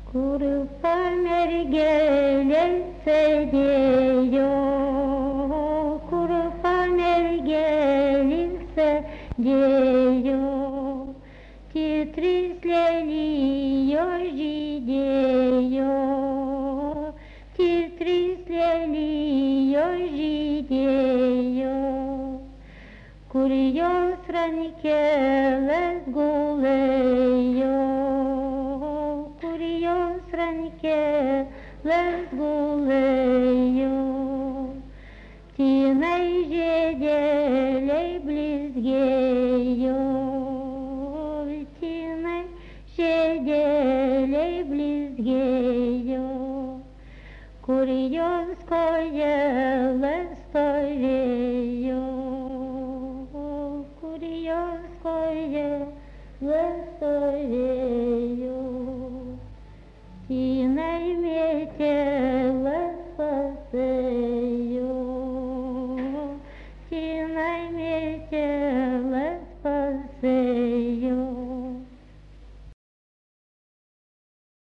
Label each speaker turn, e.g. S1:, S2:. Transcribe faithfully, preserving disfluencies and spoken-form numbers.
S1: Kur pamergėlės sėdėjo, kur pamergėlės sėdėjo, tie trys lelijos žydėjo, tie trys lelijos žydėjo, kur jos rankelės gulėjo. Rankelės gulėjo, tinai žiedeliai blizgėjo, tinai žiedeliai blizgėjo, kur jos kojelės stovėjo, kur jos kojelės stovėjo. Tinai mėtėlės pasėjo, tinai mėtėlės pasėjo.